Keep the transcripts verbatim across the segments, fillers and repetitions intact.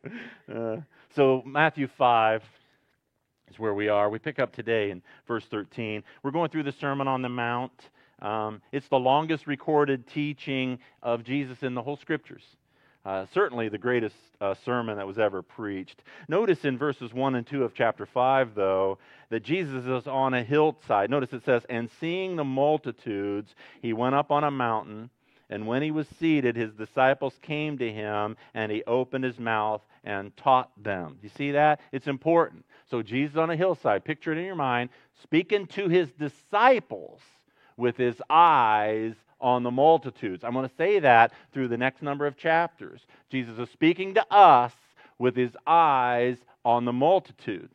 uh, so Matthew five is where we are. We pick up today in verse thirteen. We're going through the Sermon on the Mount. Um, it's the longest recorded teaching of Jesus in the whole Scriptures. Uh, certainly the greatest uh, sermon that was ever preached. Notice in verses one and two of chapter five, though, that Jesus is on a hillside. Notice it says, "And seeing the multitudes, he went up on a mountain. And when he was seated, his disciples came to him, and he opened his mouth and taught them." You see that? It's important. So Jesus on a hillside, picture it in your mind, speaking to his disciples with his eyes on the multitudes. I'm going to say that through the next number of chapters. Jesus is speaking to us with his eyes on the multitudes.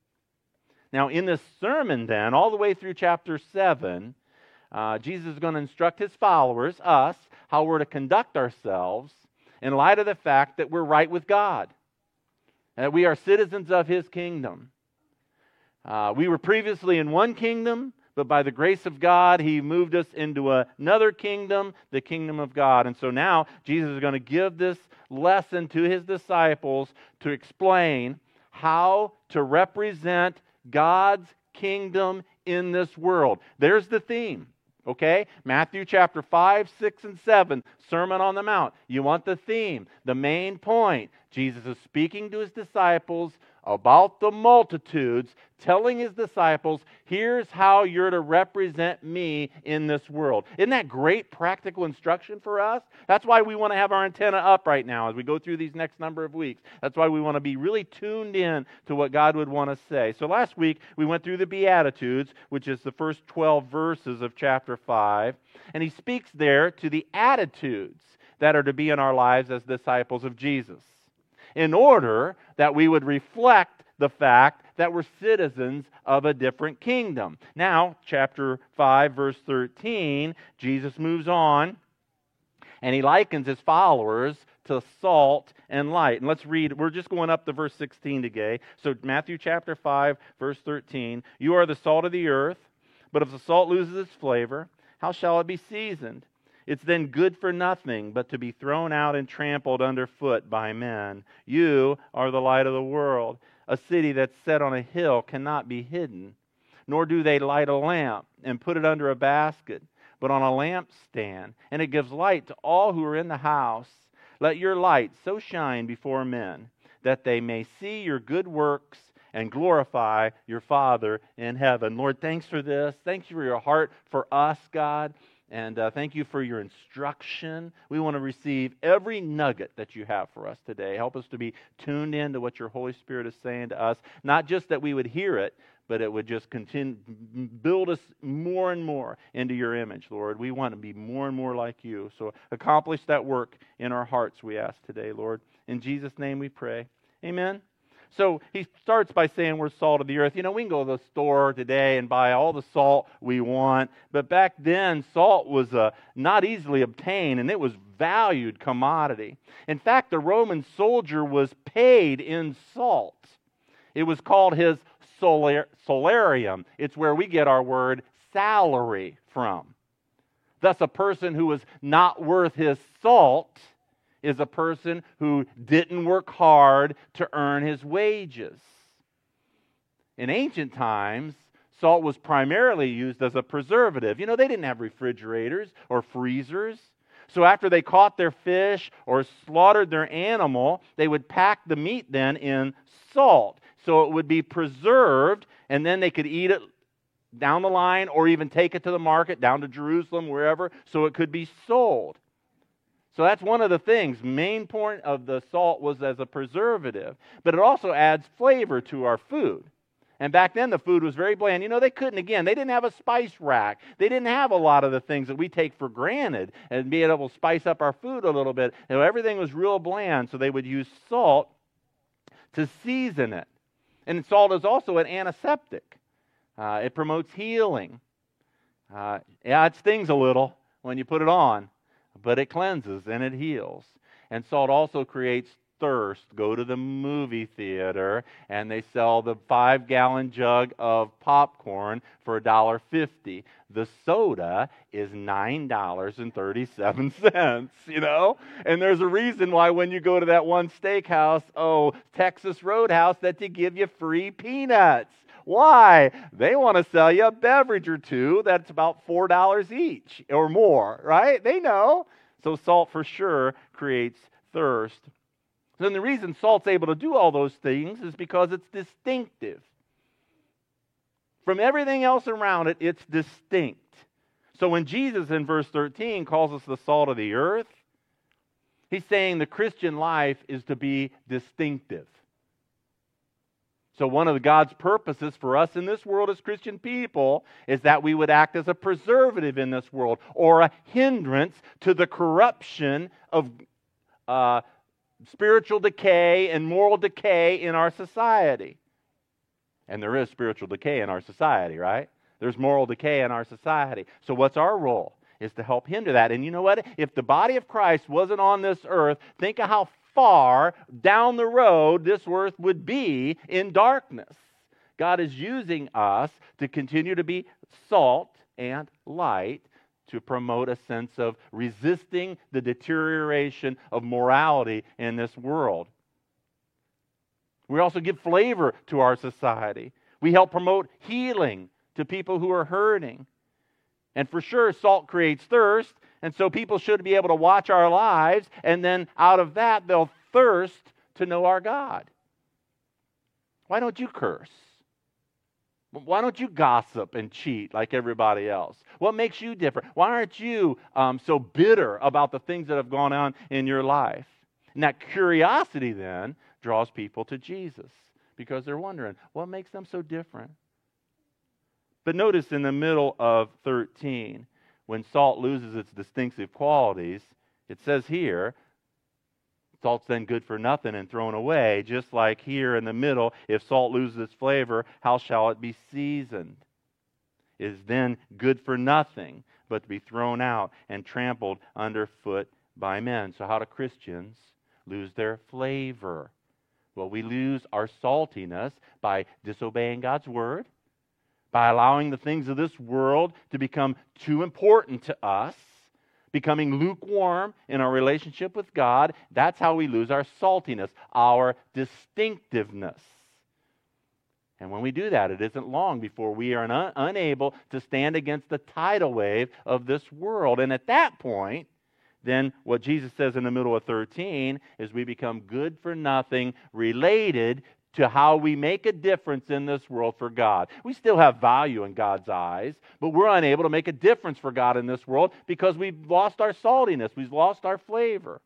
Now, in this sermon then, all the way through chapter seven, Uh, Jesus is going to instruct his followers, us, how we're to conduct ourselves in light of the fact that we're right with God, that we are citizens of his kingdom. Uh, we were previously in one kingdom, but by the grace of God, he moved us into another kingdom, the kingdom of God. And so now Jesus is going to give this lesson to his disciples to explain how to represent God's kingdom in this world. There's the theme. Okay? Matthew chapter five, six, and seven, Sermon on the Mount. You want the theme, the main point. Jesus is speaking to his disciples about the multitudes, telling his disciples, here's how you're to represent me in this world. Isn't that great practical instruction for us? That's why we want to have our antenna up right now as we go through these next number of weeks. That's why we want to be really tuned in to what God would want to say. So last week, we went through the Beatitudes, which is the first twelve verses of chapter five, and he speaks there to the attitudes that are to be in our lives as disciples of Jesus, in order that we would reflect the fact that we're citizens of a different kingdom. Now, chapter five, verse thirteen, Jesus moves on, and he likens his followers to salt and light. And let's read, we're just going up to verse sixteen today. So Matthew chapter five, verse thirteen, "You are the salt of the earth, but if the salt loses its flavor, how shall it be seasoned? It's then good for nothing but to be thrown out and trampled underfoot by men. You are the light of the world. A city that's set on a hill cannot be hidden. Nor do they light a lamp and put it under a basket, but on a lampstand, and it gives light to all who are in the house. Let your light so shine before men that they may see your good works and glorify your Father in heaven." Lord, thanks for this. Thanks for your heart for us, God. And uh, thank you for your instruction. We want to receive every nugget that you have for us today. Help us to be tuned in to what your Holy Spirit is saying to us. Not just that we would hear it, but it would just continue, build us more and more into your image, Lord. We want to be more and more like you. So accomplish that work in our hearts, we ask today, Lord. In Jesus' name we pray. Amen. So he starts by saying we're salt of the earth. You know, we can go to the store today and buy all the salt we want, but back then salt was uh, not easily obtained, and it was valued commodity. In fact, the Roman soldier was paid in salt. It was called his solar, solarium. It's where we get our word salary from. Thus, a person who was not worth his salt is a person who didn't work hard to earn his wages. In ancient times, salt was primarily used as a preservative. You know, they didn't have refrigerators or freezers. So after they caught their fish or slaughtered their animal, they would pack the meat then in salt, so it would be preserved, and then they could eat it down the line or even take it to the market, down to Jerusalem, wherever, so it could be sold. So that's one of the things. Main point of the salt was as a preservative. But it also adds flavor to our food. And back then the food was very bland. You know, they couldn't, again, they didn't have a spice rack. They didn't have a lot of the things that we take for granted and being able to spice up our food a little bit. You know, everything was real bland, so they would use salt to season it. And salt is also an antiseptic. Uh, it promotes healing. Uh, yeah, it stings a little when you put it on, but it cleanses and it heals. And salt also creates thirst go to the movie theater and they sell the five-gallon jug of popcorn for a dollar fifty. The soda is nine dollars and thirty-seven cents, you know? And there's a reason why when you go to that one steakhouse, oh, Texas Roadhouse, that they give you free peanuts. Why? They want to sell you a beverage or two that's about four dollars each or more, right? They know. So salt for sure creates thirst. Then the reason salt's able to do all those things is because it's distinctive. From everything else around it, it's distinct. So when Jesus in verse thirteen calls us the salt of the earth, he's saying the Christian life is to be distinctive. So one of God's purposes for us in this world as Christian people is that we would act as a preservative in this world or a hindrance to the corruption of uh, spiritual decay and moral decay in our society. And there is spiritual decay in our society, right? There's moral decay in our society. So what's our role? Is to help hinder that. And you know what? If the body of Christ wasn't on this earth, think of how far down the road this earth would be in darkness. God is using us to continue to be salt and light to promote a sense of resisting the deterioration of morality in this world. We also give flavor to our society. We help promote healing to people who are hurting. And for sure, salt creates thirst, and so people should be able to watch our lives, and then out of that, they'll thirst to know our God. Why don't you curse? Why don't you gossip and cheat like everybody else? What makes you different? Why aren't you um, so bitter about the things that have gone on in your life? And that curiosity then draws people to Jesus because they're wondering, what makes them so different? But notice in the middle of thirteen, when salt loses its distinctive qualities, it says here, salt's then good for nothing and thrown away. Just like here in the middle, if salt loses its flavor, how shall it be seasoned? It is then good for nothing, but to be thrown out and trampled underfoot by men. So how do Christians lose their flavor? Well, we lose our saltiness by disobeying God's word, by allowing the things of this world to become too important to us, becoming lukewarm in our relationship with God. That's how we lose our saltiness, our distinctiveness. And when we do that, it isn't long before we are un- unable to stand against the tidal wave of this world. And at that point, then what Jesus says in the middle of thirteen is we become good for nothing, related to how we make a difference in this world for God. We still have value in God's eyes, but we're unable to make a difference for God in this world because we've lost our saltiness, we've lost our flavor.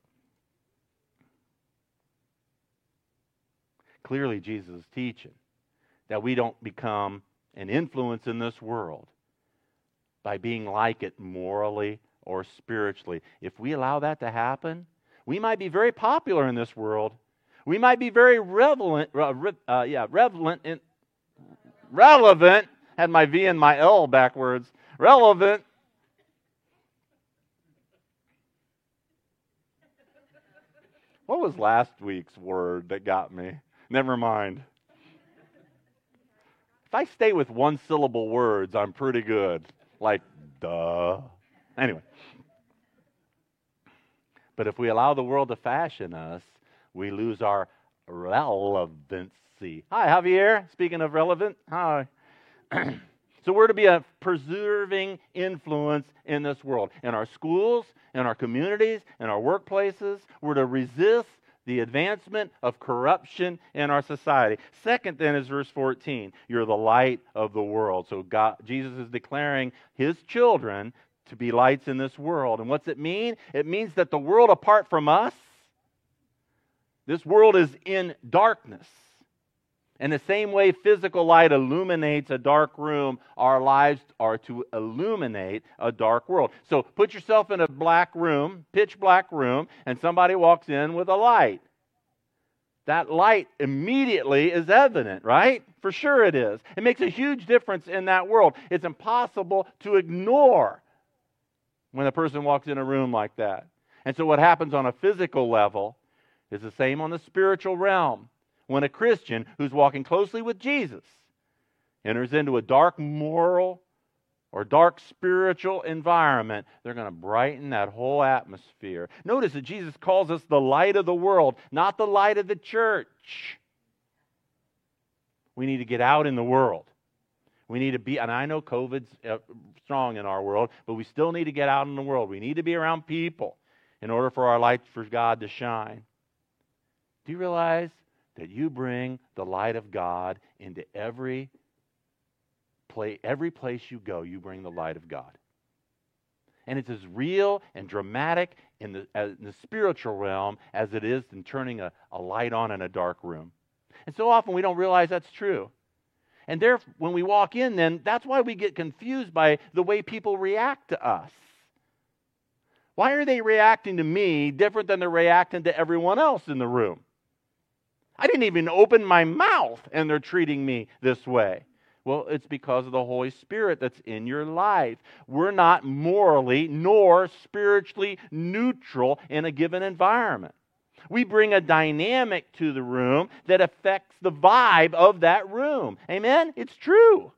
Clearly, Jesus is teaching that we don't become an influence in this world by being like it morally or spiritually. If we allow that to happen, we might be very popular in this world. We might be very relevant, uh, yeah, relevant, in, relevant. Had my V and my L backwards. Relevant. What was last week's word that got me? Never mind. If I stay with one syllable words, I'm pretty good. Like, duh. Anyway. But if we allow the world to fashion us, we lose our relevancy. Hi, Javier. Speaking of relevant, hi. So we're to be a preserving influence in this world. In our schools, in our communities, in our workplaces, we're to resist the advancement of corruption in our society. Second then is verse fourteen. You're the light of the world. So God, Jesus is declaring His children to be lights in this world. And what's it mean? It means that the world apart from us, this world is in darkness. In the same way physical light illuminates a dark room, our lives are to illuminate a dark world. So put yourself in a black room, pitch black room, and somebody walks in with a light. That light immediately is evident, right? For sure it is. It makes a huge difference in that world. It's impossible to ignore when a person walks in a room like that. And so what happens on a physical level, It's the same on the spiritual realm. When a Christian who's walking closely with Jesus enters into a dark moral or dark spiritual environment, they're going to brighten that whole atmosphere. Notice that Jesus calls us the light of the world, not the light of the church. We need to get out in the world. We need to be, and I know COVID's uh, strong in our world, but we still need to get out in the world. We need to be around people in order for our light for God to shine. Do you realize that you bring the light of God into every place, every place you go, you bring the light of God? And it's as real and dramatic in the, as, in the spiritual realm as it is in turning a, a light on in a dark room. And so often we don't realize that's true. And there, when we walk in, then that's why we get confused by the way people react to us. Why are they reacting to me different than they're reacting to everyone else in the room? I didn't even open my mouth and they're treating me this way. Well, it's because of the Holy Spirit that's in your life. We're not morally nor spiritually neutral in a given environment. We bring a dynamic to the room that affects the vibe of that room. Amen? It's true.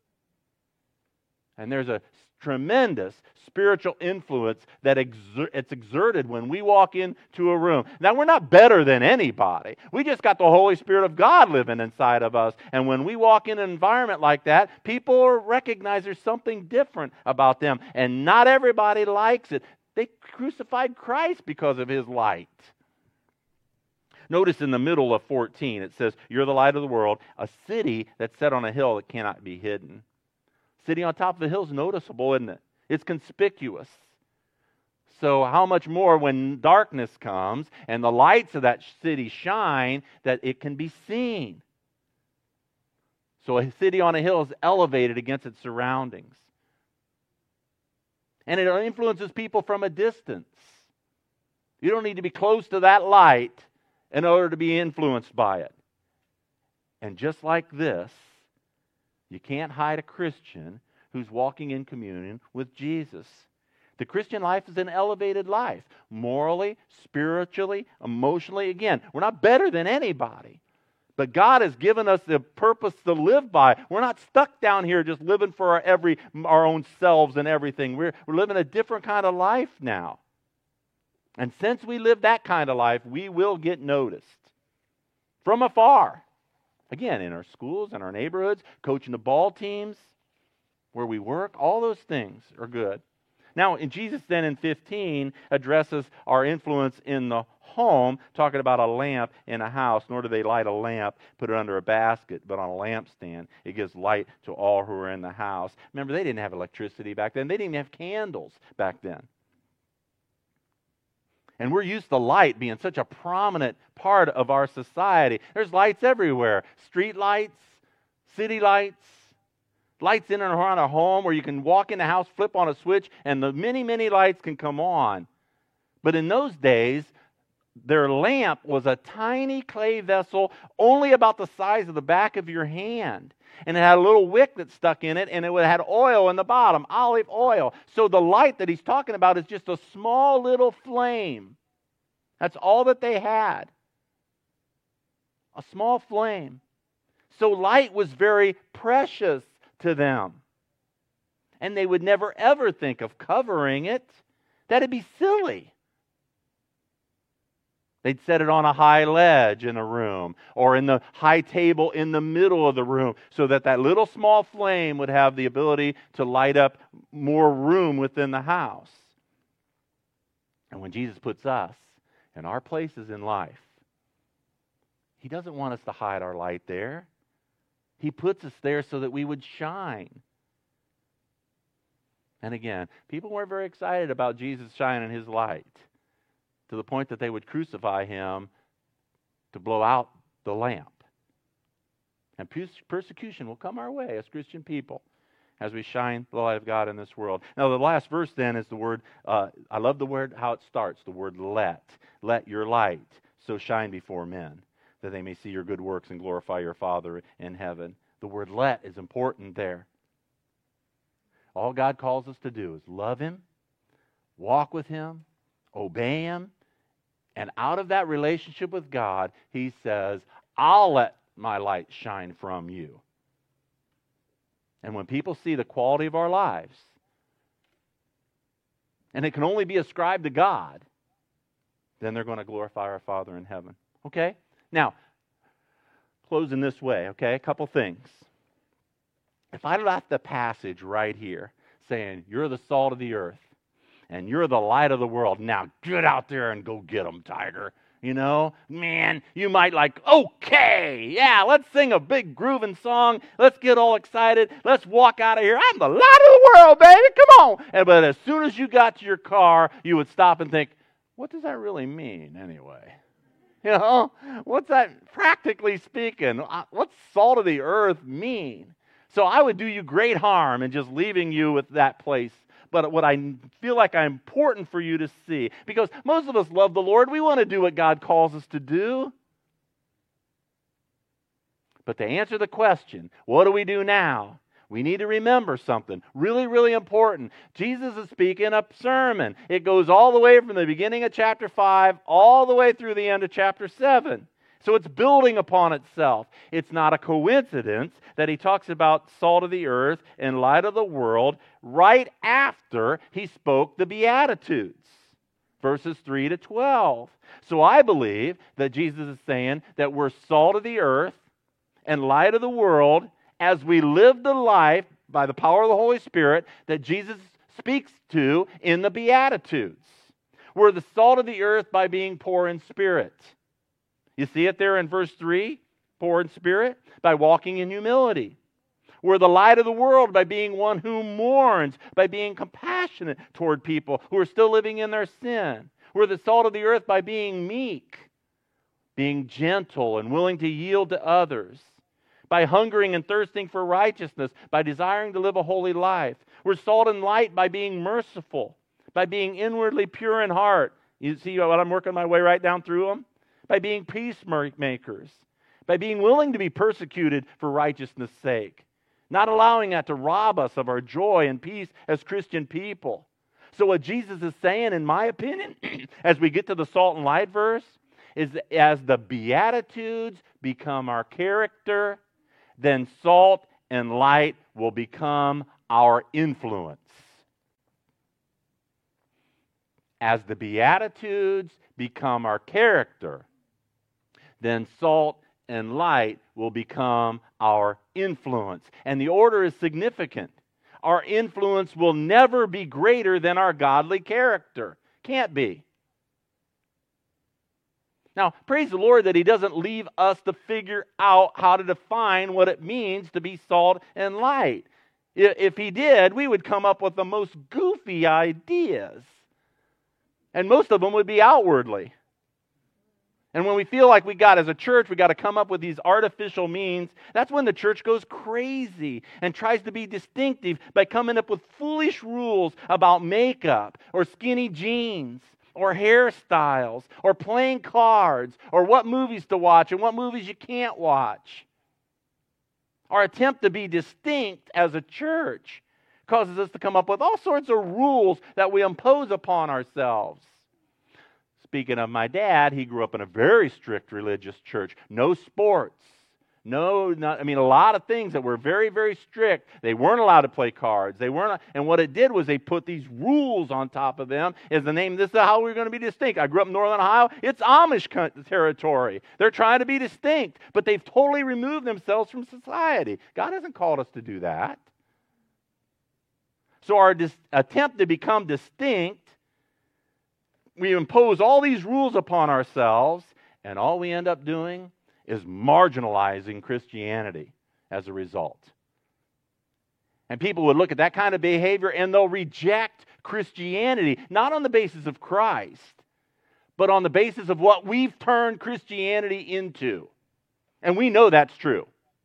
And there's a tremendous spiritual influence that exer- it's exerted when we walk into a room. Now, we're not better than anybody. We just got the Holy Spirit of God living inside of us. And when we walk in an environment like that, people recognize there's something different about them. And not everybody likes it. They crucified Christ because of His light. Notice in the middle of fourteen, it says, you're the light of the world, a city that's set on a hill that cannot be hidden. City on top of a hill is noticeable, isn't it? It's conspicuous. So how much more when darkness comes and the lights of that city shine that it can be seen. So a city on a hill is elevated against its surroundings. And it influences people from a distance. You don't need to be close to that light in order to be influenced by it. And just like this, you can't hide a Christian who's walking in communion with Jesus. The Christian life is an elevated life, morally, spiritually, emotionally. Again, we're not better than anybody, but God has given us the purpose to live by. We're not stuck down here just living for our, every, our own selves and everything. We're, we're living a different kind of life now. And since we live that kind of life, we will get noticed from afar. Again, in our schools, in our neighborhoods, coaching the ball teams, where we work, all those things are good. Now, in Jesus then in fifteen addresses our influence in the home, talking about a lamp in a house. Nor do they light a lamp, put it under a basket, but on a lampstand. It gives light to all who are in the house. Remember, they didn't have electricity back then. They didn't even have candles back then. And we're used to light being such a prominent part of our society. There's lights everywhere. Street lights, city lights, lights in and around our home where you can walk in the house, flip on a switch, and the many, many lights can come on. But in those days, their lamp was a tiny clay vessel only about the size of the back of your hand. And it had a little wick that stuck in it, and it had oil in the bottom, olive oil. So the light that he's talking about is just a small little flame. That's all that they had. A small flame. So light was very precious to them. And they would never ever think of covering it. That'd be silly. They'd set it on a high ledge in a room or in the high table in the middle of the room so that that little small flame would have the ability to light up more room within the house. And when Jesus puts us in our places in life, He doesn't want us to hide our light there. He puts us there so that we would shine. And again, people weren't very excited about Jesus shining His light, to the point that they would crucify Him to blow out the lamp. And persecution will come our way as Christian people as we shine the light of God in this world. Now, the last verse then is the word, uh, I love the word, how it starts, the word let. Let your light so shine before men, that they may see your good works and glorify your Father in heaven. The word let is important there. All God calls us to do is love Him, walk with Him, obey Him, And out of that relationship with God, he says, I'll let my light shine from you. And when people see the quality of our lives, and it can only be ascribed to God, then they're going to glorify our Father in heaven. Okay? Now, close in this way, okay? A couple things. If I left the passage right here saying, you're the salt of the earth, and you're the light of the world, now get out there and go get them, Tiger. You know, man, you might like, okay, yeah, let's sing a big grooving song. Let's get all excited. Let's walk out of here. I'm the light of the world, baby. Come on. And, but as soon as you got to your car, you would stop and think, what does that really mean anyway? You know, what's that practically speaking? What's salt of the earth mean? So I would do you great harm in just leaving you with that place. But what I feel like I'm important for you to see, because most of us love the Lord. We want to do what God calls us to do. But to answer the question, what do we do now? We need to remember something really, really important. Jesus is speaking a sermon. It goes all the way from the beginning of chapter five all the way through the end of chapter seven. So it's building upon itself. It's not a coincidence that he talks about salt of the earth and light of the world right after he spoke the Beatitudes, verses three to twelve. So I believe that Jesus is saying that we're salt of the earth and light of the world as we live the life by the power of the Holy Spirit that Jesus speaks to in the Beatitudes. We're the salt of the earth by being poor in spirit. You see it there in verse three, poor in spirit, by walking in humility. We're the light of the world by being one who mourns, by being compassionate toward people who are still living in their sin. We're the salt of the earth by being meek, being gentle and willing to yield to others, by hungering and thirsting for righteousness, by desiring to live a holy life. We're salt and light by being merciful, by being inwardly pure in heart. You see what I'm working my way right down through them? By being peacemakers, by being willing to be persecuted for righteousness' sake, not allowing that to rob us of our joy and peace as Christian people. So what Jesus is saying, in my opinion, as we get to the salt and light verse, is as the Beatitudes become our character, then salt and light will become our influence. As the Beatitudes become our character, then salt and light will become our influence. And the order is significant. Our influence will never be greater than our godly character. Can't be. Now, praise the Lord that He doesn't leave us to figure out how to define what it means to be salt and light. If He did, we would come up with the most goofy ideas. And most of them would be outwardly. And when we feel like we got, as a church, we got to come up with these artificial means, that's when the church goes crazy and tries to be distinctive by coming up with foolish rules about makeup or skinny jeans or hairstyles or playing cards or what movies to watch and what movies you can't watch. Our attempt to be distinct as a church causes us to come up with all sorts of rules that we impose upon ourselves. Speaking of my dad, he grew up in a very strict religious church. No sports. No, not, I mean, a lot of things that were very, very strict. They weren't allowed to play cards. They weren't, and what it did was they put these rules on top of them as the name, this is how we're going to be distinct. I grew up in Northern Ohio. It's Amish territory. They're trying to be distinct, but they've totally removed themselves from society. God hasn't called us to do that. So our dis- attempt to become distinct, we impose all these rules upon ourselves, and all we end up doing is marginalizing Christianity as a result. And people would look at that kind of behavior and they'll reject Christianity, not on the basis of Christ, but on the basis of what we've turned Christianity into. And we know that's true.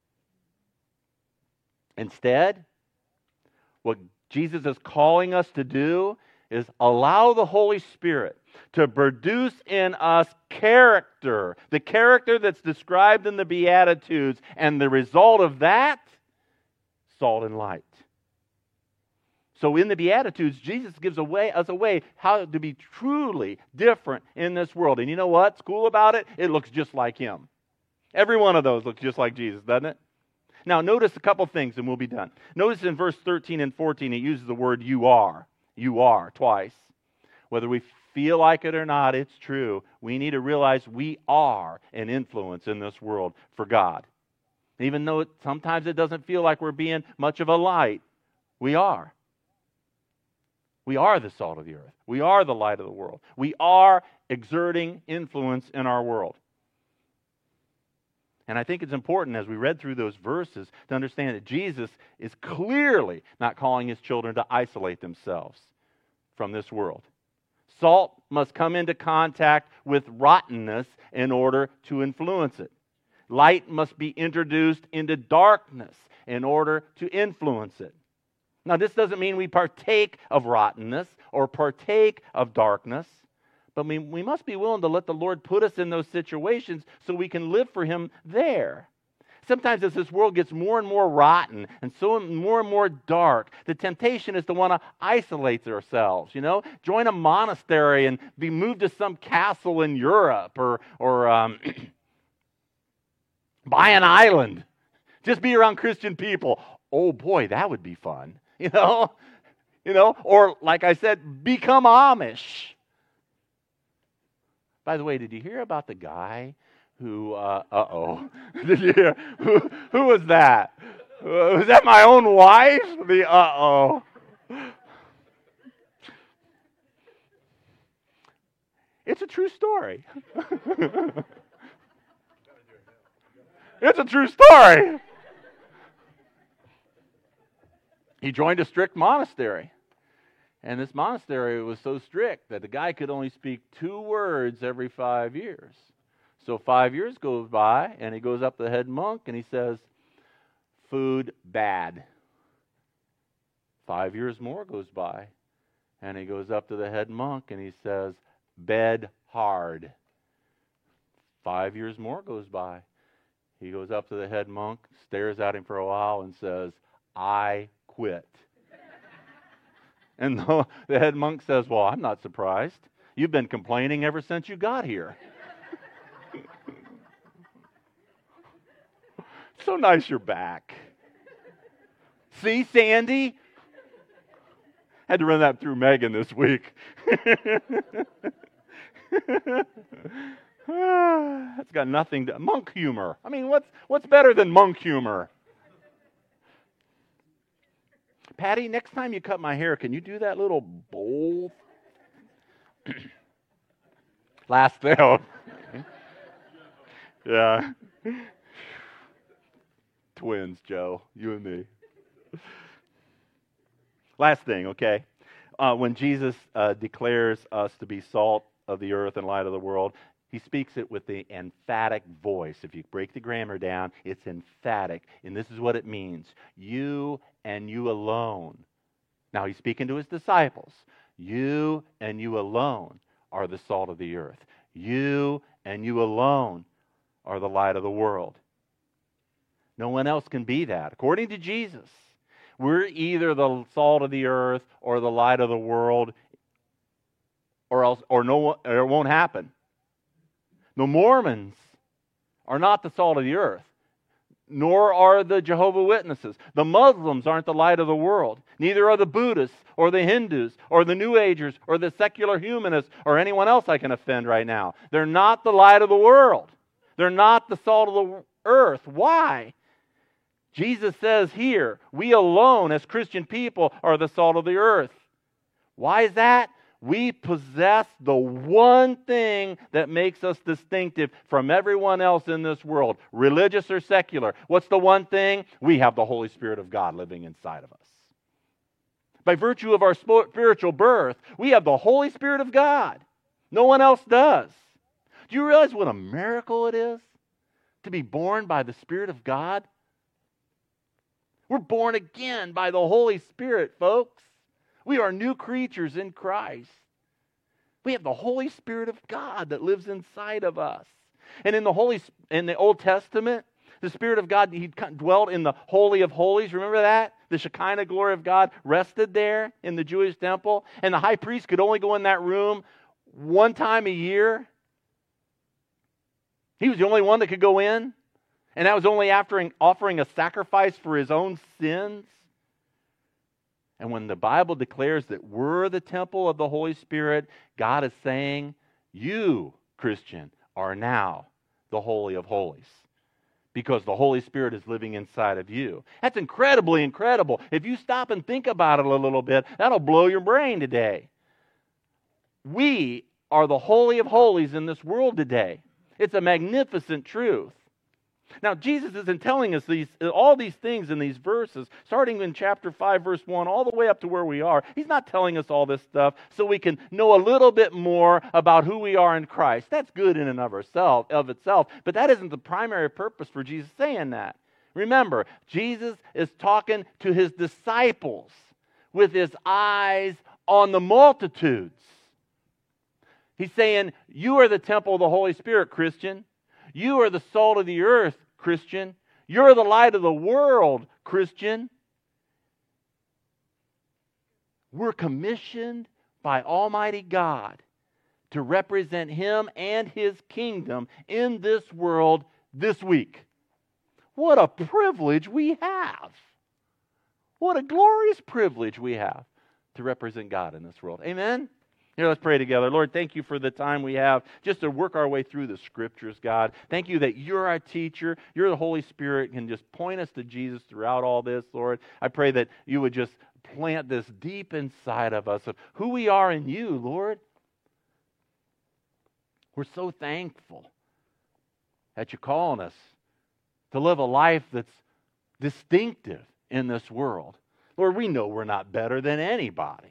Instead, what Jesus is calling us to do is allow the Holy Spirit to produce in us character, the character that's described in the Beatitudes, and the result of that, salt and light. So in the Beatitudes, Jesus gives away, us a way how to be truly different in this world. And you know what's cool about it? It looks just like Him. Every one of those looks just like Jesus, doesn't it? Now, notice a couple things and we'll be done. Notice in verse thirteen and fourteen, it uses the word you are. You are, twice. Whether we feel like it or not, it's true. We need to realize we are an influence in this world for God. Even though it, sometimes it doesn't feel like we're being much of a light, we are. We are the salt of the earth. We are the light of the world. We are exerting influence in our world. And I think it's important as we read through those verses to understand that Jesus is clearly not calling His children to isolate themselves from this world. Salt must come into contact with rottenness in order to influence it. Light must be introduced into darkness in order to influence it. Now, this doesn't mean we partake of rottenness or partake of darkness, but we, we must be willing to let the Lord put us in those situations so we can live for Him there. Sometimes as this world gets more and more rotten and so more and more dark, the temptation is to want to isolate ourselves, you know, join a monastery and be moved to some castle in Europe or, or um, buy an island. Just be around Christian people. Oh boy, that would be fun. You know, you know, or like I said, become Amish. By the way, did you hear about the guy who, uh, uh-oh, did you hear, who, who was that? Uh, was that my own wife? The uh-oh. It's a true story. It's a true story. He joined a strict monastery. And this monastery was so strict that the guy could only speak two words every five years. So five years goes by, and he goes up to the head monk, and he says, food bad. Five years more goes by, and he goes up to the head monk, and he says, bed hard. Five years more goes by. He goes up to the head monk, stares at him for a while, and says, I quit. And the, the head monk says, well, I'm not surprised. You've been complaining ever since you got here. So nice you're back. See, Sandy? Had to run that through Megan this week. That's got nothing to... Monk humor. I mean, what's what's better than monk humor? Patty, next time you cut my hair, can you do that little bowl? Last thing. Yeah. Twins, Joe. You and me. Last thing, okay? Uh, when Jesus uh, declares us to be salt of the earth and light of the world, He speaks it with the emphatic voice. If you break the grammar down, it's emphatic. And this is what it means. You and you alone. Now He's speaking to His disciples. You and you alone are the salt of the earth. You and you alone are the light of the world. No one else can be that. According to Jesus, we're either the salt of the earth or the light of the world, or else, or no, or it won't happen. The Mormons are not the salt of the earth, nor are the Jehovah's Witnesses. The Muslims aren't the light of the world. Neither are the Buddhists or the Hindus or the New Agers or the secular humanists or anyone else I can offend right now. They're not the light of the world. They're not the salt of the earth. Why? Jesus says here, we alone as Christian people are the salt of the earth. Why is that? We possess the one thing that makes us distinctive from everyone else in this world, religious or secular. What's the one thing? We have the Holy Spirit of God living inside of us. By virtue of our spiritual birth, we have the Holy Spirit of God. No one else does. Do you realize what a miracle it is to be born by the Spirit of God? We're born again by the Holy Spirit, folks. We are new creatures in Christ. We have the Holy Spirit of God that lives inside of us. And in the Holy in the Old Testament, The Spirit of God, He dwelt in the Holy of Holies. Remember that? The Shekinah glory of God rested there in the Jewish temple. And the high priest could only go in that room one time a year. He was the only one that could go in. And that was only after offering a sacrifice for his own sins. And when the Bible declares that we're the temple of the Holy Spirit, God is saying, you, Christian, are now the Holy of Holies. Because the Holy Spirit is living inside of you. That's incredibly incredible. If you stop and think about it a little bit, that'll blow your brain today. We are the Holy of Holies in this world today. It's a magnificent truth. Now, Jesus isn't telling us these all these things in these verses, starting in chapter five, verse one, all the way up to where we are. He's not telling us all this stuff so we can know a little bit more about who we are in Christ. That's good in and of, ourself, of itself, but that isn't the primary purpose for Jesus saying that. Remember, Jesus is talking to his disciples with his eyes on the multitudes. He's saying, you are the temple of the Holy Spirit, Christian. You are the salt of the earth, Christian. You're the light of the world, Christian. We're commissioned by Almighty God to represent Him and His kingdom in this world this week. What a privilege we have. What a glorious privilege we have to represent God in this world. Amen? Here, let's pray together. Lord, thank you for the time we have just to work our way through the Scriptures, God. Thank you that you're our teacher. You're the Holy Spirit and can just point us to Jesus throughout all this, Lord. I pray that you would just plant this deep inside of us of who we are in you, Lord. We're so thankful that you're calling us to live a life that's distinctive in this world. Lord, we know we're not better than anybody.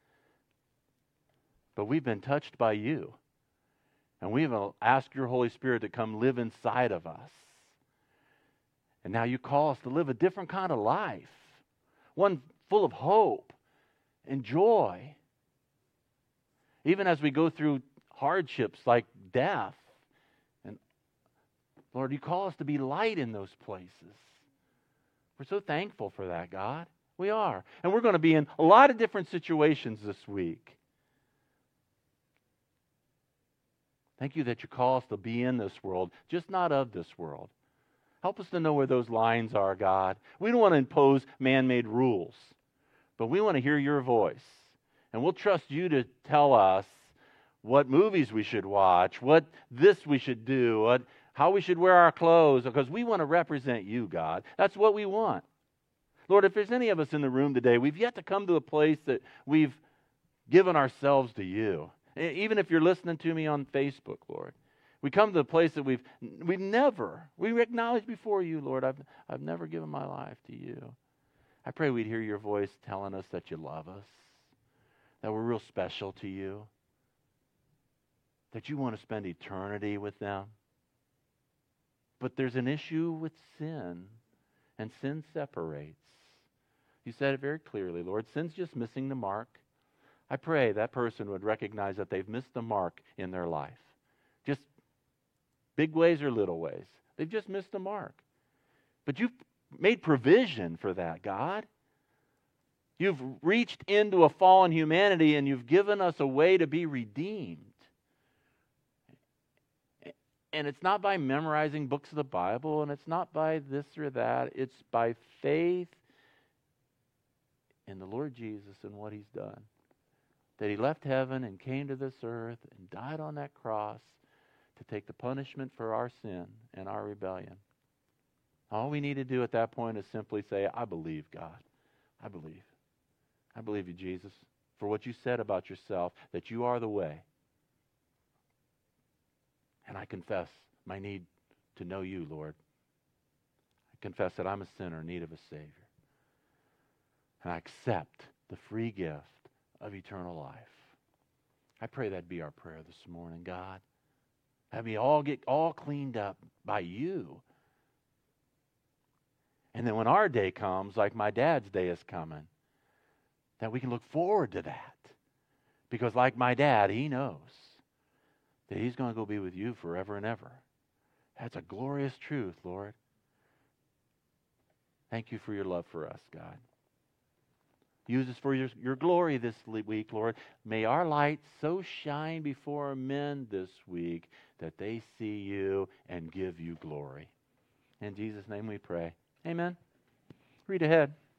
But we've been touched by you. And we've asked your Holy Spirit to come live inside of us. And now you call us to live a different kind of life. One full of hope and joy. Even as we go through hardships like death. And Lord, you call us to be light in those places. We're so thankful for that, God. We are. And we're going to be in a lot of different situations this week. Thank you that you call us to be in this world, just not of this world. Help us to know where those lines are, God. We don't want to impose man-made rules, but we want to hear your voice. And we'll trust you to tell us what movies we should watch, what this we should do, what, how we should wear our clothes, because we want to represent you, God. That's what we want. Lord, if there's any of us in the room today, we've yet to come to a place that we've given ourselves to you. Even if you're listening to me on Facebook, Lord, we come to the place that we've we've never, we acknowledge before you, Lord, I've I've never given my life to you. I pray we'd hear your voice telling us that you love us, that we're real special to you, that you want to spend eternity with them. But there's an issue with sin, and sin separates. You said it very clearly, Lord. Sin's just missing the mark. I pray that person would recognize that they've missed the mark in their life. Just big ways or little ways. They've just missed the mark. But you've made provision for that, God. You've reached into a fallen humanity and you've given us a way to be redeemed. And it's not by memorizing books of the Bible, and it's not by this or that. It's by faith in the Lord Jesus and what He's done. That He left heaven and came to this earth and died on that cross to take the punishment for our sin and our rebellion. All we need to do at that point is simply say, I believe, God. I believe. I believe you, Jesus, for what you said about yourself, that you are the way. And I confess my need to know you, Lord. I confess that I'm a sinner in need of a Savior. And I accept the free gift of eternal life. I pray that'd be our prayer this morning, God. That we all get all cleaned up by you. And then when our day comes, like my dad's day is coming, that we can look forward to that. Because like my dad, he knows that he's going to go be with you forever and ever. That's a glorious truth, Lord. Thank you for your love for us, God. Use us for your, your glory this week, Lord. May our light so shine before men this week that they see you and give you glory. In Jesus' name we pray. Amen. Read ahead.